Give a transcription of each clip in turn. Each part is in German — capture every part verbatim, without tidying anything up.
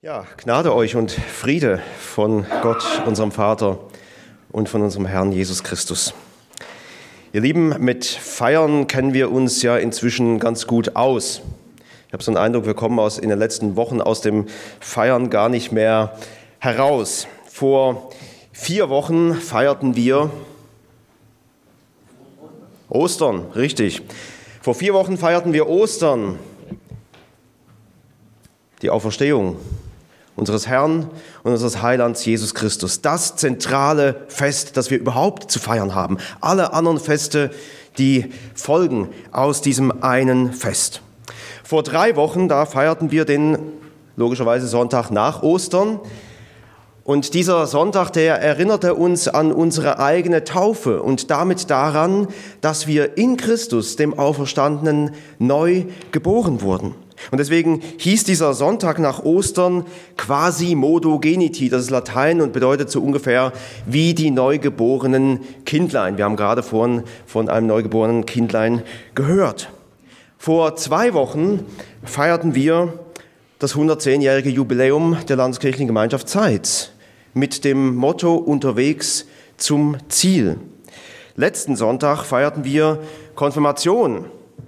Ja, Gnade euch und Friede von Gott, unserem Vater und von unserem Herrn Jesus Christus. Ihr Lieben, mit Feiern kennen wir uns ja inzwischen ganz gut aus. Ich habe so einen Eindruck, wir kommen aus, in den letzten Wochen aus dem Feiern gar nicht mehr heraus. Vor vier Wochen feierten wir Ostern, richtig. Vor vier Wochen feierten wir Ostern, die Auferstehung unseres Herrn und unseres Heilands Jesus Christus. Das zentrale Fest, das wir überhaupt zu feiern haben. Alle anderen Feste, die folgen aus diesem einen Fest. Vor drei Wochen, da feierten wir den, logischerweise, Sonntag nach Ostern. Und dieser Sonntag, der erinnerte uns an unsere eigene Taufe und damit daran, dass wir in Christus, dem Auferstandenen, neu geboren wurden. Und deswegen hieß dieser Sonntag nach Ostern Quasimodo-Geniti, das ist Latein und bedeutet so ungefähr wie die neugeborenen Kindlein. Wir haben gerade vorhin von einem neugeborenen Kindlein gehört. Vor zwei Wochen feierten wir das hundertzehnjährige Jubiläum der Landeskirchlichen Gemeinschaft Zeitz mit dem Motto Unterwegs zum Ziel. Letzten Sonntag feierten wir Konfirmation.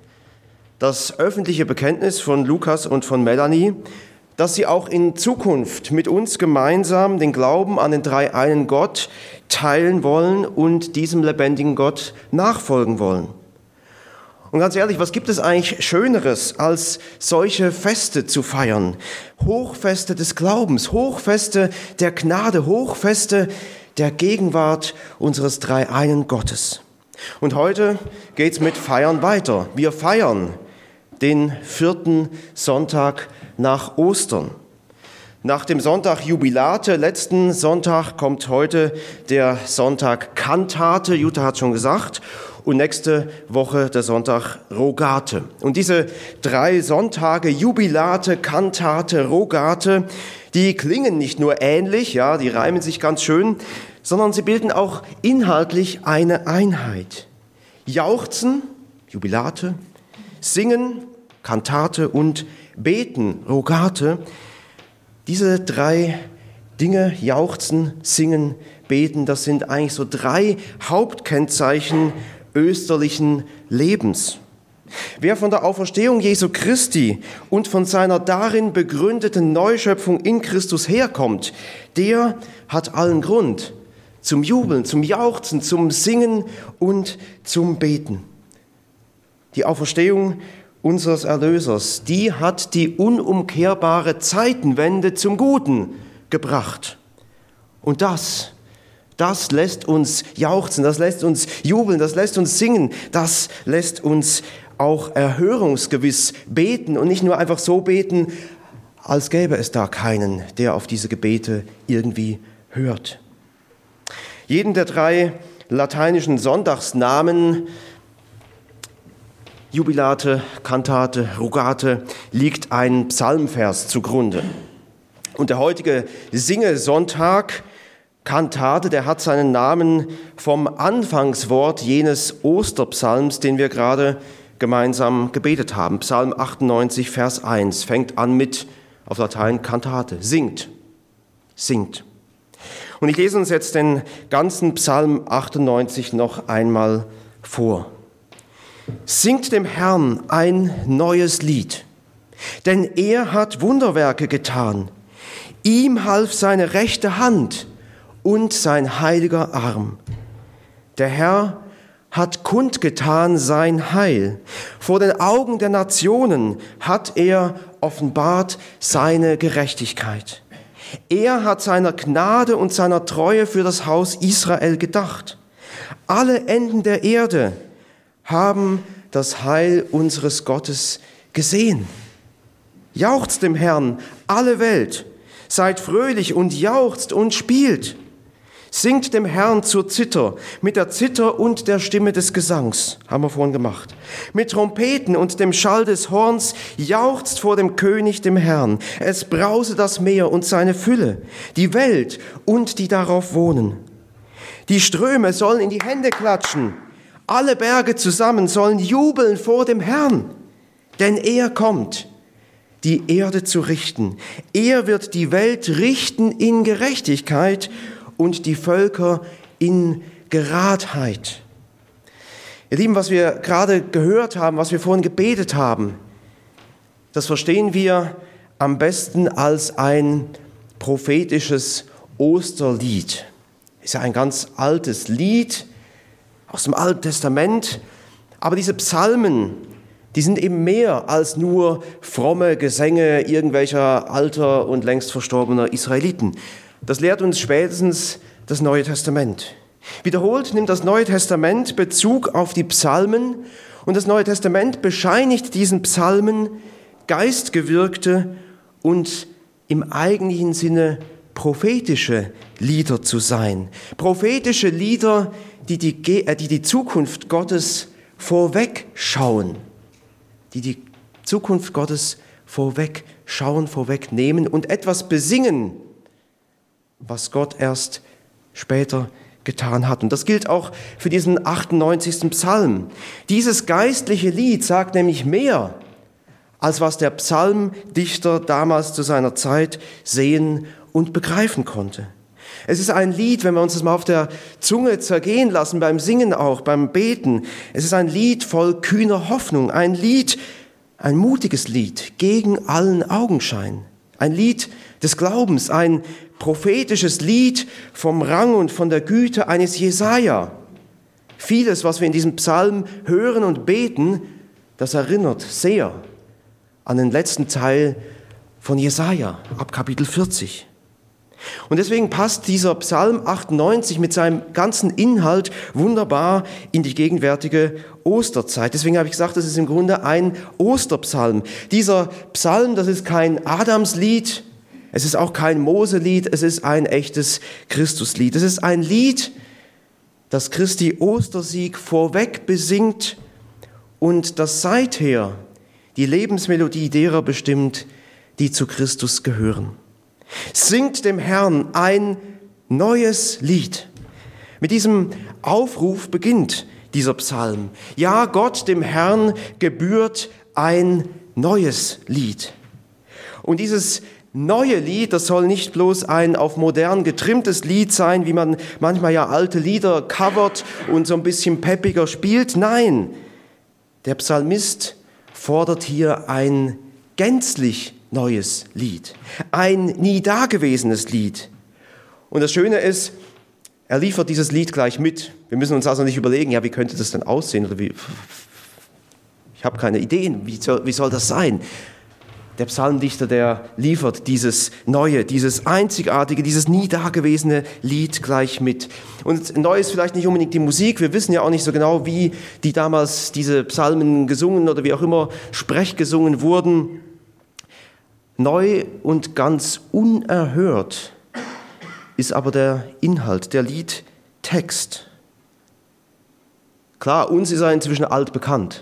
Das öffentliche Bekenntnis von Lukas und von Melanie, dass sie auch in Zukunft mit uns gemeinsam den Glauben an den dreieinen Gott teilen wollen und diesem lebendigen Gott nachfolgen wollen. Und ganz ehrlich, was gibt es eigentlich Schöneres, als solche Feste zu feiern? Hochfeste des Glaubens, Hochfeste der Gnade, Hochfeste der Gegenwart unseres dreieinen Gottes. Und heute geht's mit Feiern weiter. Wir feiern den vierten Sonntag nach Ostern. Nach dem Sonntag Jubilate, letzten Sonntag, kommt heute der Sonntag Kantate, Jutta hat schon gesagt, und nächste Woche der Sonntag Rogate. Und diese drei Sonntage, Jubilate, Kantate, Rogate, die klingen nicht nur ähnlich, ja, die reimen sich ganz schön, sondern sie bilden auch inhaltlich eine Einheit. Jauchzen, Jubilate, Singen, Kantate und Beten, Rogate. Diese drei Dinge, Jauchzen, Singen, Beten, das sind eigentlich so drei Hauptkennzeichen österlichen Lebens. Wer von der Auferstehung Jesu Christi und von seiner darin begründeten Neuschöpfung in Christus herkommt, der hat allen Grund zum Jubeln, zum Jauchzen, zum Singen und zum Beten. Die Auferstehung unseres Erlösers, die hat die unumkehrbare Zeitenwende zum Guten gebracht. Und das, das lässt uns jauchzen, das lässt uns jubeln, das lässt uns singen, das lässt uns auch erhörungsgewiss beten und nicht nur einfach so beten, als gäbe es da keinen, der auf diese Gebete irgendwie hört. Jeden der drei lateinischen Sonntagsnamen, Jubilate, Kantate, Rogate, liegt ein Psalmvers zugrunde. Und der heutige Singesonntag, Kantate, der hat seinen Namen vom Anfangswort jenes Osterpsalms, den wir gerade gemeinsam gebetet haben. Psalm achtundneunzig, Vers eins, fängt an mit, auf Latein, Kantate, singt, singt. Und ich lese uns jetzt den ganzen Psalm achtundneunzig noch einmal vor. Singt dem Herrn ein neues Lied, denn er hat Wunderwerke getan. Ihm half seine rechte Hand und sein heiliger Arm. Der Herr hat kundgetan sein Heil. Vor den Augen der Nationen hat er offenbart seine Gerechtigkeit. Er hat seiner Gnade und seiner Treue für das Haus Israel gedacht. Alle Enden der Erde haben das Heil unseres Gottes gesehen. Jauchzt dem Herrn, alle Welt, seid fröhlich und jauchzt und spielt. Singt dem Herrn zur Zither, mit der Zither und der Stimme des Gesangs, haben wir vorhin gemacht. Mit Trompeten und dem Schall des Horns jauchzt vor dem König, dem Herrn. Es brause das Meer und seine Fülle, die Welt und die darauf wohnen. Die Ströme sollen in die Hände klatschen. Alle Berge zusammen sollen jubeln vor dem Herrn, denn er kommt. die Erde zu richten. Er wird die Welt richten in Gerechtigkeit und die Völker in Geradheit. Ihr Lieben, was wir gerade gehört haben, was wir vorhin gebetet haben, das verstehen wir am besten als ein prophetisches Osterlied. Ist ja ein ganz altes Lied aus dem Alten Testament, aber diese Psalmen, die sind eben mehr als nur fromme Gesänge irgendwelcher alter und längst verstorbener Israeliten. Das lehrt uns spätestens das Neue Testament. Wiederholt nimmt das Neue Testament Bezug auf die Psalmen und das Neue Testament bescheinigt diesen Psalmen geistgewirkte und im eigentlichen Sinne prophetische Lieder zu sein. Prophetische Lieder, die die, die, die Zukunft Gottes vorwegschauen. Die die Zukunft Gottes vorwegschauen, vorwegnehmen und etwas besingen, was Gott erst später getan hat. Und das gilt auch für diesen achtundneunzigsten Psalm. Dieses geistliche Lied sagt nämlich mehr, als was der Psalmdichter damals zu seiner Zeit sehen und begreifen konnte. Es ist ein Lied, wenn wir uns das mal auf der Zunge zergehen lassen, beim Singen auch, beim Beten. Es ist ein Lied voll kühner Hoffnung, ein Lied, ein mutiges Lied gegen allen Augenschein. Ein Lied des Glaubens, ein prophetisches Lied vom Rang und von der Güte eines Jesaja. Vieles, was wir in diesem Psalm hören und beten, das erinnert sehr an den letzten Teil von Jesaja ab Kapitel vierzig. Und deswegen passt dieser Psalm achtundneunzig mit seinem ganzen Inhalt wunderbar in die gegenwärtige Osterzeit. Deswegen habe ich gesagt, das ist im Grunde ein Osterpsalm. Dieser Psalm, das ist kein Adamslied, es ist auch kein Moselied, es ist ein echtes Christuslied. Es ist ein Lied, das Christi Ostersieg vorweg besingt und das seither die Lebensmelodie derer bestimmt, die zu Christus gehören. Singt dem Herrn ein neues Lied. Mit diesem Aufruf beginnt dieser Psalm. Ja, Gott, dem Herrn, gebührt ein neues Lied. Und dieses neue Lied, das soll nicht bloß ein auf modern getrimmtes Lied sein, wie man manchmal ja alte Lieder covert und so ein bisschen peppiger spielt. Nein, der Psalmist fordert hier ein gänzlich neues Lied, ein nie dagewesenes Lied. Und das Schöne ist, er liefert dieses Lied gleich mit. Wir müssen uns also nicht überlegen, ja, wie könnte das denn aussehen? Oder wie? Ich habe keine Ideen, wie soll, wie soll das sein? Der Psalmdichter, der liefert dieses neue, dieses einzigartige, dieses nie dagewesene Lied gleich mit. Und neu ist vielleicht nicht unbedingt die Musik. Wir wissen ja auch nicht so genau, wie die damals diese Psalmen gesungen oder wie auch immer sprechgesungen wurden. Neu und ganz unerhört ist aber der Inhalt, der Liedtext. Klar, uns ist er inzwischen altbekannt.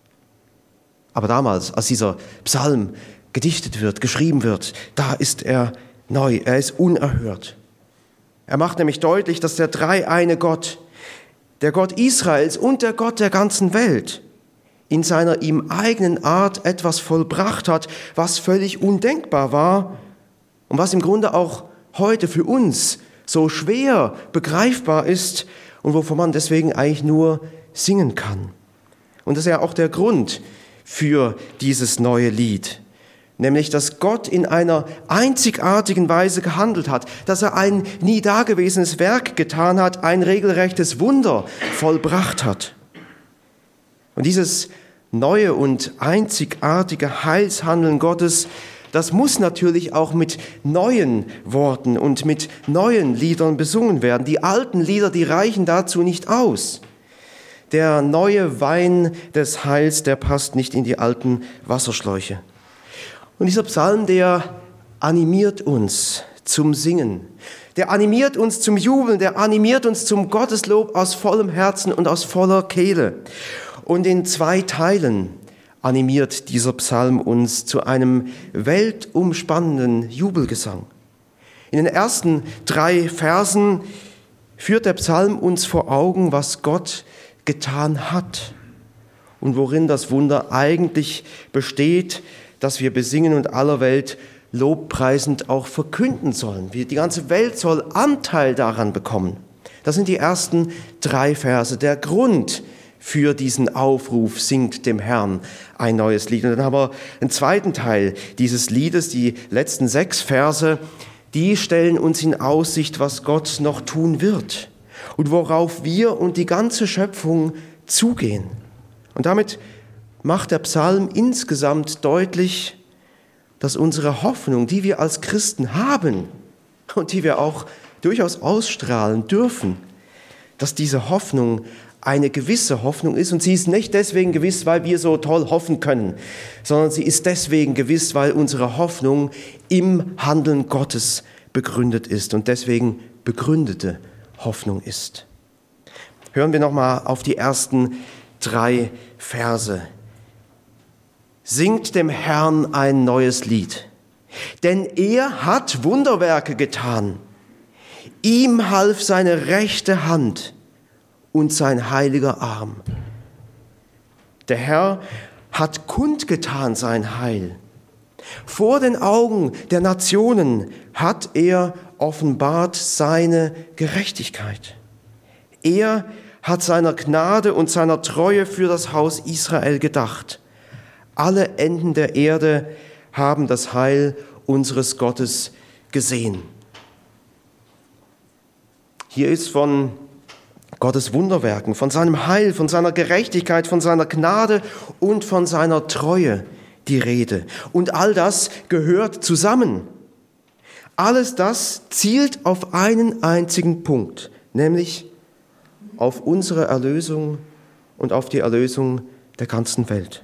Aber damals, als dieser Psalm gedichtet wird, geschrieben wird, da ist er neu, er ist unerhört. Er macht nämlich deutlich, dass der dreieine Gott, der Gott Israels und der Gott der ganzen Welt, in seiner ihm eigenen Art etwas vollbracht hat, was völlig undenkbar war und was im Grunde auch heute für uns so schwer begreifbar ist und wovon man deswegen eigentlich nur singen kann. Und das ist ja auch der Grund für dieses neue Lied, nämlich dass Gott in einer einzigartigen Weise gehandelt hat, dass er ein nie dagewesenes Werk getan hat, ein regelrechtes Wunder vollbracht hat. Und dieses neue und einzigartige Heilshandeln Gottes, das muss natürlich auch mit neuen Worten und mit neuen Liedern besungen werden. Die alten Lieder, die reichen dazu nicht aus. Der neue Wein des Heils, der passt nicht in die alten Wasserschläuche. Und dieser Psalm, der animiert uns zum Singen. Der animiert uns zum Jubeln, der animiert uns zum Gotteslob aus vollem Herzen und aus voller Kehle. Und in zwei Teilen animiert dieser Psalm uns zu einem weltumspannenden Jubelgesang. In den ersten drei Versen führt der Psalm uns vor Augen, was Gott getan hat und worin das Wunder eigentlich besteht, das wir besingen und aller Welt lobpreisend auch verkünden sollen. Die ganze Welt soll Anteil daran bekommen. Das sind die ersten drei Verse, der Grund für diesen Aufruf, singt dem Herrn ein neues Lied. Und dann haben wir einen zweiten Teil dieses Liedes, die letzten sechs Verse, die stellen uns in Aussicht, was Gott noch tun wird und worauf wir und die ganze Schöpfung zugehen. Und damit macht der Psalm insgesamt deutlich, dass unsere Hoffnung, die wir als Christen haben und die wir auch durchaus ausstrahlen dürfen, dass diese Hoffnung eine gewisse Hoffnung ist. Und sie ist nicht deswegen gewiss, weil wir so toll hoffen können, sondern sie ist deswegen gewiss, weil unsere Hoffnung im Handeln Gottes begründet ist und deswegen begründete Hoffnung ist. Hören wir nochmal auf die ersten drei Verse. Singt dem Herrn ein neues Lied, denn er hat Wunderwerke getan. Ihm half seine rechte Hand und sein heiliger Arm. Der Herr hat kundgetan sein Heil. Vor den Augen der Nationen hat er offenbart seine Gerechtigkeit. Er hat seiner Gnade und seiner Treue für das Haus Israel gedacht. Alle Enden der Erde haben das Heil unseres Gottes gesehen. Hier ist von Gottes Wunderwerken, von seinem Heil, von seiner Gerechtigkeit, von seiner Gnade und von seiner Treue die Rede. Und all das gehört zusammen. Alles das zielt auf einen einzigen Punkt, nämlich auf unsere Erlösung und auf die Erlösung der ganzen Welt.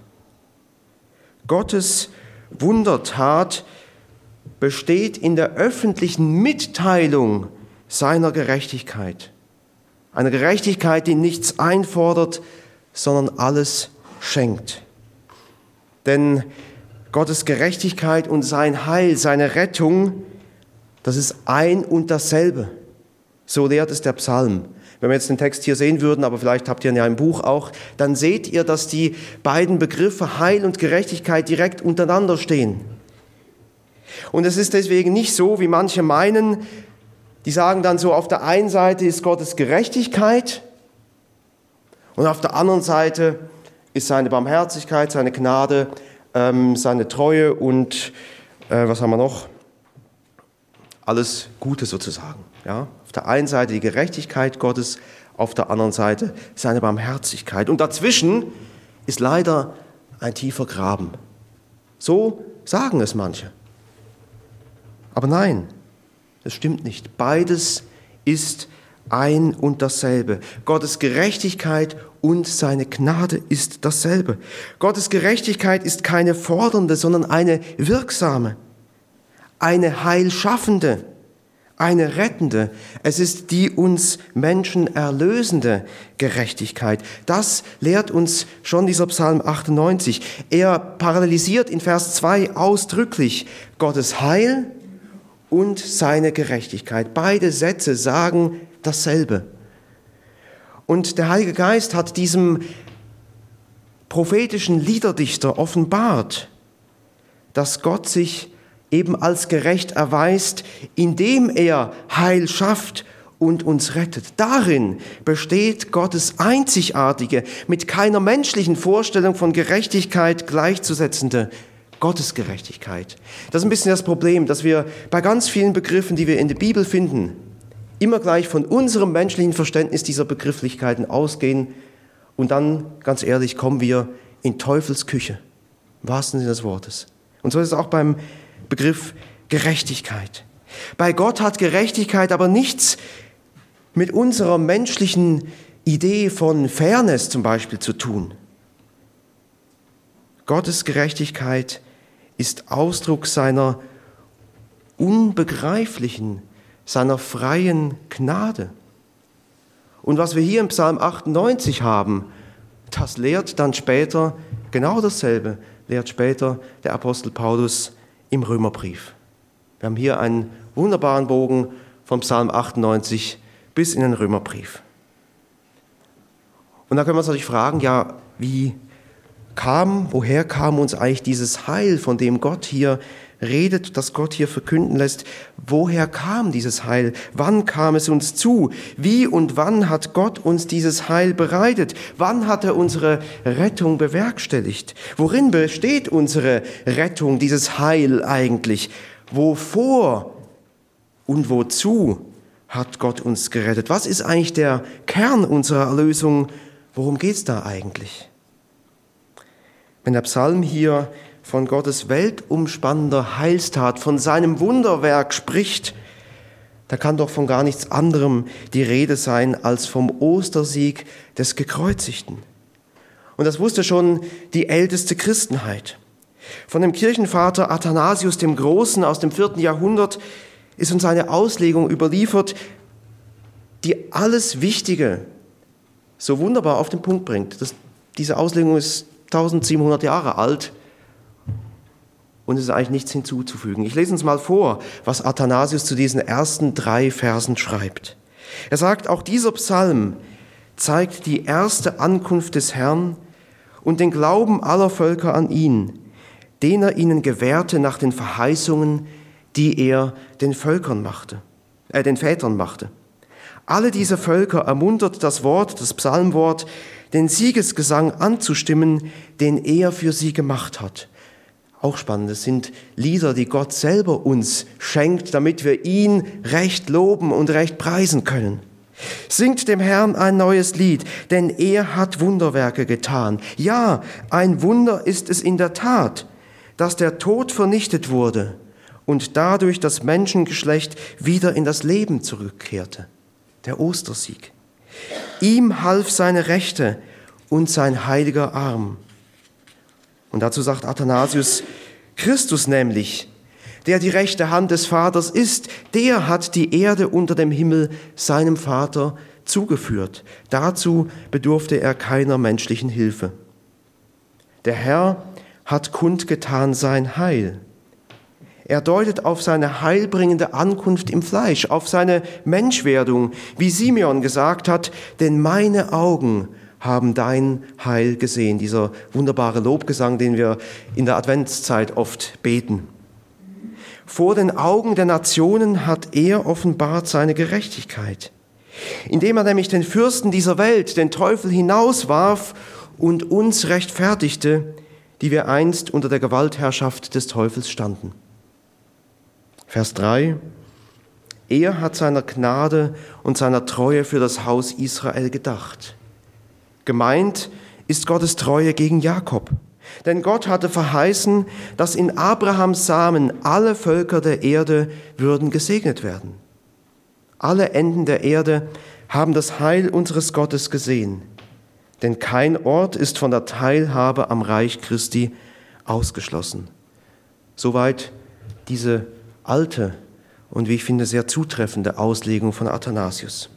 Gottes Wundertat besteht in der öffentlichen Mitteilung seiner Gerechtigkeit. Eine Gerechtigkeit, die nichts einfordert, sondern alles schenkt. Denn Gottes Gerechtigkeit und sein Heil, seine Rettung, das ist ein und dasselbe. So lehrt es der Psalm. Wenn wir jetzt den Text hier sehen würden, aber vielleicht habt ihr ihn ja im Buch auch, dann seht ihr, dass die beiden Begriffe Heil und Gerechtigkeit direkt untereinander stehen. Und es ist deswegen nicht so, wie manche meinen, die sagen dann so, auf der einen Seite ist Gottes Gerechtigkeit und auf der anderen Seite ist seine Barmherzigkeit, seine Gnade, ähm, seine Treue und äh, was haben wir noch? Alles Gute sozusagen. Ja? Auf der einen Seite die Gerechtigkeit Gottes, auf der anderen Seite seine Barmherzigkeit. Und dazwischen ist leider ein tiefer Graben. So sagen es manche. Aber nein, das stimmt nicht. Beides ist ein und dasselbe. Gottes Gerechtigkeit und seine Gnade ist dasselbe. Gottes Gerechtigkeit ist keine fordernde, sondern eine wirksame, eine heilschaffende, eine rettende. Es ist die uns Menschen erlösende Gerechtigkeit. Das lehrt uns schon dieser Psalm achtundneunzig. Er parallelisiert in Vers zwei ausdrücklich Gottes Heil und seine Gerechtigkeit. Beide Sätze sagen dasselbe. Und der Heilige Geist hat diesem prophetischen Liederdichter offenbart, dass Gott sich eben als gerecht erweist, indem er Heil schafft und uns rettet. Darin besteht Gottes einzigartige, mit keiner menschlichen Vorstellung von Gerechtigkeit gleichzusetzende Gottesgerechtigkeit. Das ist ein bisschen das Problem, dass wir bei ganz vielen Begriffen, die wir in der Bibel finden, immer gleich von unserem menschlichen Verständnis dieser Begrifflichkeiten ausgehen und dann, ganz ehrlich, kommen wir in Teufels Küche, im wahrsten Sinne des Wortes. Und so ist es auch beim Begriff Gerechtigkeit. Bei Gott hat Gerechtigkeit aber nichts mit unserer menschlichen Idee von Fairness zum Beispiel zu tun. Gottes Gerechtigkeit ist Ausdruck seiner unbegreiflichen, seiner freien Gnade. Und was wir hier im Psalm achtundneunzig haben, das lehrt dann später genau dasselbe, lehrt später der Apostel Paulus im Römerbrief. Wir haben hier einen wunderbaren Bogen vom Psalm achtundneunzig bis in den Römerbrief. Und da können wir uns natürlich fragen, ja, wie kam, woher kam uns eigentlich dieses Heil, von dem Gott hier redet, das Gott hier verkünden lässt? Woher kam dieses Heil? Wann kam es uns zu? Wie und wann hat Gott uns dieses Heil bereitet? Wann hat er unsere Rettung bewerkstelligt? Worin besteht unsere Rettung, dieses Heil eigentlich? Wovor und wozu hat Gott uns gerettet? Was ist eigentlich der Kern unserer Erlösung? Worum geht es da eigentlich? Wenn der Psalm hier von Gottes weltumspannender Heilstat, von seinem Wunderwerk spricht, da kann doch von gar nichts anderem die Rede sein als vom Ostersieg des Gekreuzigten. Und das wusste schon die älteste Christenheit. Von dem Kirchenvater Athanasius dem Großen aus dem vierten Jahrhundert ist uns eine Auslegung überliefert, die alles Wichtige so wunderbar auf den Punkt bringt. Das, diese Auslegung ist eintausendsiebenhundert Jahre alt und es ist eigentlich nichts hinzuzufügen. Ich lese uns mal vor, was Athanasius zu diesen ersten drei Versen schreibt. Er sagt, auch dieser Psalm zeigt die erste Ankunft des Herrn und den Glauben aller Völker an ihn, den er ihnen gewährte nach den Verheißungen, die er den Völkern machte, äh, den Vätern machte. Alle diese Völker ermuntert das Wort, das Psalmwort, den Siegesgesang anzustimmen, den er für sie gemacht hat. Auch spannend, es sind Lieder, die Gott selber uns schenkt, damit wir ihn recht loben und recht preisen können. Singt dem Herrn ein neues Lied, denn er hat Wunderwerke getan. Ja, ein Wunder ist es in der Tat, dass der Tod vernichtet wurde und dadurch das Menschengeschlecht wieder in das Leben zurückkehrte. Der Ostersieg. Ihm half seine Rechte und sein heiliger Arm. Und dazu sagt Athanasius, Christus nämlich, der die rechte Hand des Vaters ist, der hat die Erde unter dem Himmel seinem Vater zugeführt. Dazu bedurfte er keiner menschlichen Hilfe. Der Herr hat kundgetan sein Heil. Er deutet auf seine heilbringende Ankunft im Fleisch, auf seine Menschwerdung, wie Simeon gesagt hat, denn meine Augen haben dein Heil gesehen. Dieser wunderbare Lobgesang, den wir in der Adventszeit oft beten. Vor den Augen der Nationen hat er offenbart seine Gerechtigkeit, indem er nämlich den Fürsten dieser Welt, den Teufel, hinauswarf und uns rechtfertigte, die wir einst unter der Gewaltherrschaft des Teufels standen. Vers drei. Er hat seiner Gnade und seiner Treue für das Haus Israel gedacht. Gemeint ist Gottes Treue gegen Jakob. Denn Gott hatte verheißen, dass in Abrahams Samen alle Völker der Erde würden gesegnet werden. Alle Enden der Erde haben das Heil unseres Gottes gesehen. Denn kein Ort ist von der Teilhabe am Reich Christi ausgeschlossen. Soweit diese alte und, wie ich finde, sehr zutreffende Auslegung von Athanasius.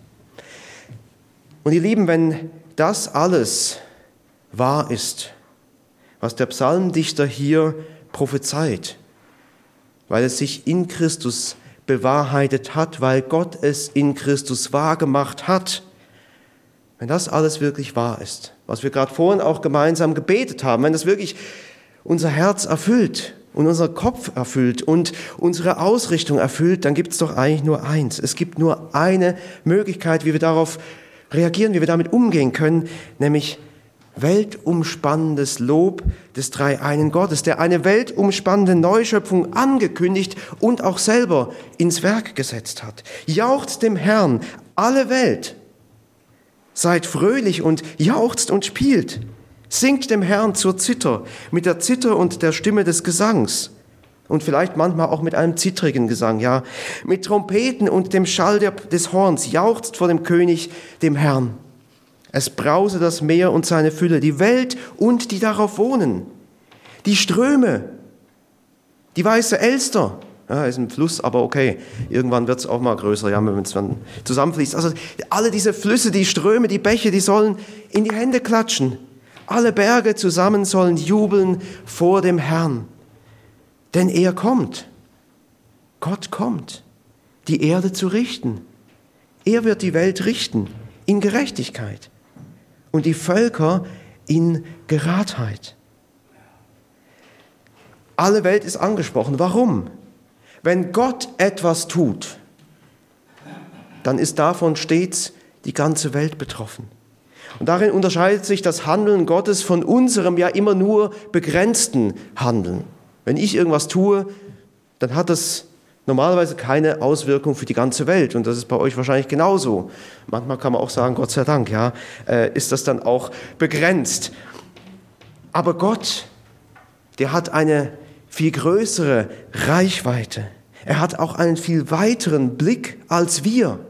Und ihr Lieben, wenn das alles wahr ist, was der Psalmdichter hier prophezeit, weil es sich in Christus bewahrheitet hat, weil Gott es in Christus wahrgemacht hat, wenn das alles wirklich wahr ist, was wir gerade vorhin auch gemeinsam gebetet haben, wenn das wirklich unser Herz erfüllt und unser Kopf erfüllt und unsere Ausrichtung erfüllt, dann gibt es doch eigentlich nur eins. Es gibt nur eine Möglichkeit, wie wir darauf reagieren, wie wir damit umgehen können, nämlich weltumspannendes Lob des dreieinen Gottes, der eine weltumspannende Neuschöpfung angekündigt und auch selber ins Werk gesetzt hat. Jauchzt dem Herrn, alle Welt. Seid fröhlich und jauchzt und spielt. Singt dem Herrn zur Zither, mit der Zither und der Stimme des Gesangs. Und vielleicht manchmal auch mit einem zittrigen Gesang, ja. Mit Trompeten und dem Schall des Horns jauchzt vor dem König, dem Herrn. Es brause das Meer und seine Fülle, die Welt und die darauf wohnen. Die Ströme, die weiße Elster. Ja, ist ein Fluss, aber okay, irgendwann wird es auch mal größer, ja, wenn es dann zusammenfließt. Also alle diese Flüsse, die Ströme, die Bäche, die sollen in die Hände klatschen. Alle Berge zusammen sollen jubeln vor dem Herrn. Denn er kommt. Gott kommt, die Erde zu richten. Er wird die Welt richten in Gerechtigkeit und die Völker in Geradheit. Alle Welt ist angesprochen. Warum? Wenn Gott etwas tut, dann ist davon stets die ganze Welt betroffen. Und darin unterscheidet sich das Handeln Gottes von unserem ja immer nur begrenzten Handeln. Wenn ich irgendwas tue, dann hat das normalerweise keine Auswirkung für die ganze Welt. Und das ist bei euch wahrscheinlich genauso. Manchmal kann man auch sagen, Gott sei Dank, ja, äh, ist das dann auch begrenzt. Aber Gott, der hat eine viel größere Reichweite. Er hat auch einen viel weiteren Blick als wir.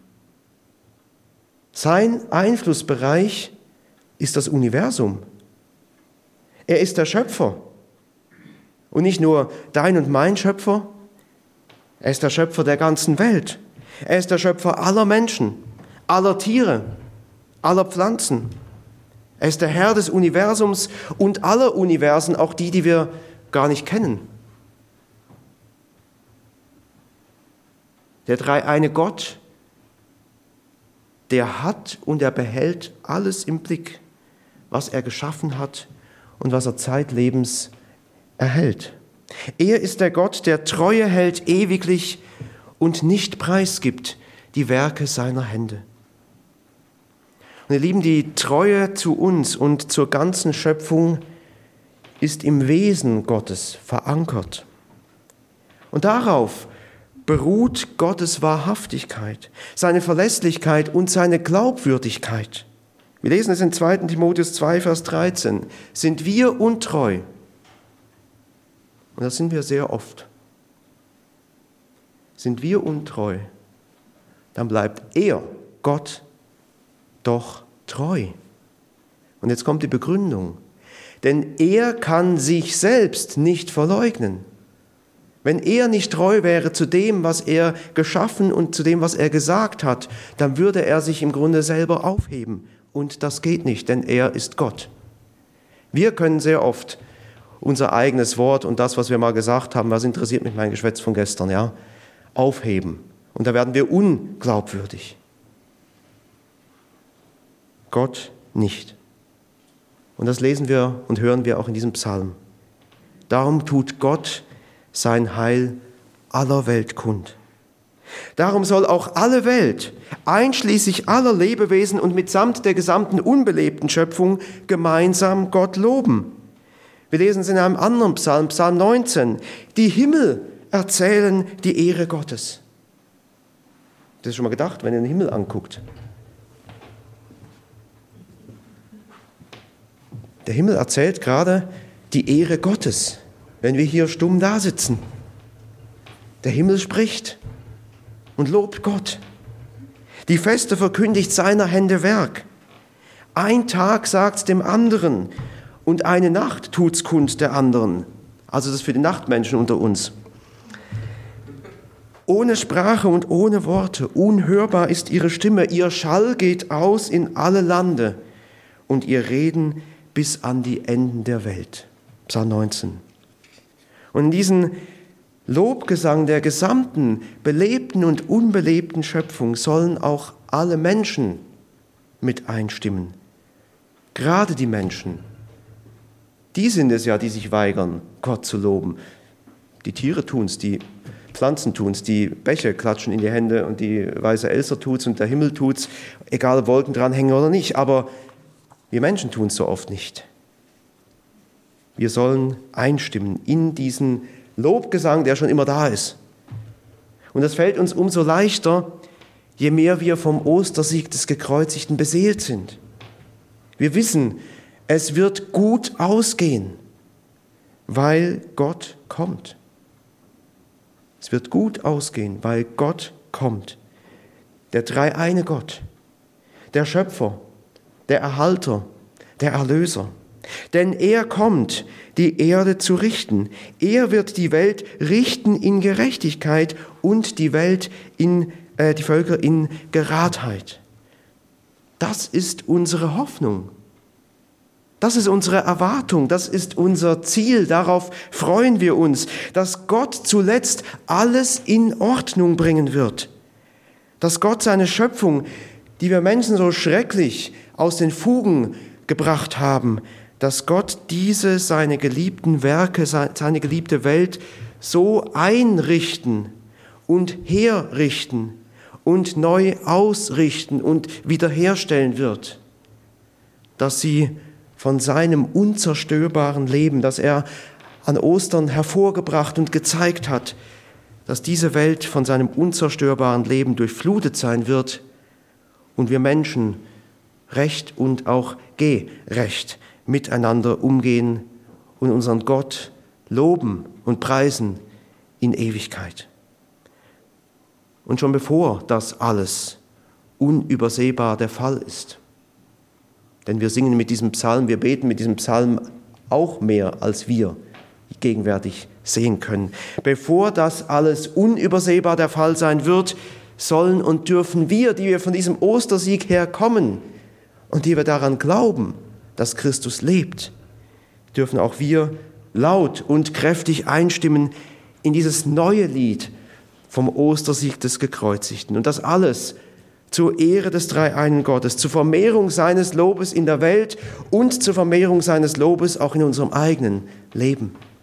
Sein Einflussbereich ist das Universum. Er ist der Schöpfer. Und nicht nur dein und mein Schöpfer, er ist der Schöpfer der ganzen Welt. Er ist der Schöpfer aller Menschen, aller Tiere, aller Pflanzen. Er ist der Herr des Universums und aller Universen, auch die, die wir gar nicht kennen. Der dreieine Gott, der hat und er behält alles im Blick, was er geschaffen hat und was er zeitlebens erhält. Er ist der Gott, der Treue hält ewiglich und nicht preisgibt die Werke seiner Hände. Und ihr Lieben, die Treue zu uns und zur ganzen Schöpfung ist im Wesen Gottes verankert. Und darauf beruht Gottes Wahrhaftigkeit, seine Verlässlichkeit und seine Glaubwürdigkeit. Wir lesen es in zweiten Timotheus zwei, Vers dreizehn. Sind wir untreu? Und das sind wir sehr oft. Sind wir untreu, dann bleibt er, Gott, doch treu. Und jetzt kommt die Begründung. Denn er kann sich selbst nicht verleugnen. Wenn er nicht treu wäre zu dem, was er geschaffen und zu dem, was er gesagt hat, dann würde er sich im Grunde selber aufheben. Und das geht nicht, denn er ist Gott. Wir können sehr oft unser eigenes Wort und das, was wir mal gesagt haben, was interessiert mich mein Geschwätz von gestern, ja, aufheben. Und da werden wir unglaubwürdig. Gott nicht. Und das lesen wir und hören wir auch in diesem Psalm. Darum tut Gott sein Heil aller Welt kund. Darum soll auch alle Welt, einschließlich aller Lebewesen und mitsamt der gesamten unbelebten Schöpfung, gemeinsam Gott loben. Wir lesen es in einem anderen Psalm, Psalm neunzehn. Die Himmel erzählen die Ehre Gottes. Das ist schon mal gedacht, wenn ihr den Himmel anguckt. Der Himmel erzählt gerade die Ehre Gottes, wenn wir hier stumm da sitzen. Der Himmel spricht und lobt Gott. Die Feste verkündigt seiner Hände Werk. Ein Tag sagt's dem anderen und eine Nacht tut's kund der anderen. Also das ist für die Nachtmenschen unter uns. Ohne Sprache und ohne Worte, unhörbar ist ihre Stimme. Ihr Schall geht aus in alle Lande und ihr Reden bis an die Enden der Welt. Psalm neunzehn. Und in diesen Lobgesang der gesamten belebten und unbelebten Schöpfung sollen auch alle Menschen mit einstimmen. Gerade die Menschen. Die sind es ja, die sich weigern, Gott zu loben. Die Tiere tun's, die Pflanzen tun's, die Bäche klatschen in die Hände und die weiße Elster tut's und der Himmel tut's, egal ob Wolken dran hängen oder nicht. Aber wir Menschen tun's so oft nicht. Wir sollen einstimmen in diesen Lobgesang, der schon immer da ist. Und das fällt uns umso leichter, je mehr wir vom Ostersieg des Gekreuzigten beseelt sind. Wir wissen, es wird gut ausgehen, weil Gott kommt. Es wird gut ausgehen, weil Gott kommt. Der dreieine Gott, der Schöpfer, der Erhalter, der Erlöser. Denn er kommt, die Erde zu richten. Er wird die Welt richten in Gerechtigkeit und die Welt in, äh, die Völker in Geradheit. Das ist unsere Hoffnung. Das ist unsere Erwartung, das ist unser Ziel, darauf freuen wir uns, dass Gott zuletzt alles in Ordnung bringen wird. Dass Gott seine Schöpfung, die wir Menschen so schrecklich aus den Fugen gebracht haben, dass Gott diese seine geliebten Werke, seine geliebte Welt so einrichten und herrichten und neu ausrichten und wiederherstellen wird, dass sie von seinem unzerstörbaren Leben, das er an Ostern hervorgebracht und gezeigt hat, dass diese Welt von seinem unzerstörbaren Leben durchflutet sein wird und wir Menschen recht und auch gerecht miteinander umgehen und unseren Gott loben und preisen in Ewigkeit. Und schon bevor das alles unübersehbar der Fall ist, denn wir singen mit diesem Psalm, wir beten mit diesem Psalm auch mehr, als wir gegenwärtig sehen können. Bevor das alles unübersehbar der Fall sein wird, sollen und dürfen wir, die wir von diesem Ostersieg herkommen und die wir daran glauben, dass Christus lebt, dürfen auch wir laut und kräftig einstimmen in dieses neue Lied vom Ostersieg des Gekreuzigten. Und das alles zur Ehre des dreieinen Gottes, zur Vermehrung seines Lobes in der Welt und zur Vermehrung seines Lobes auch in unserem eigenen Leben.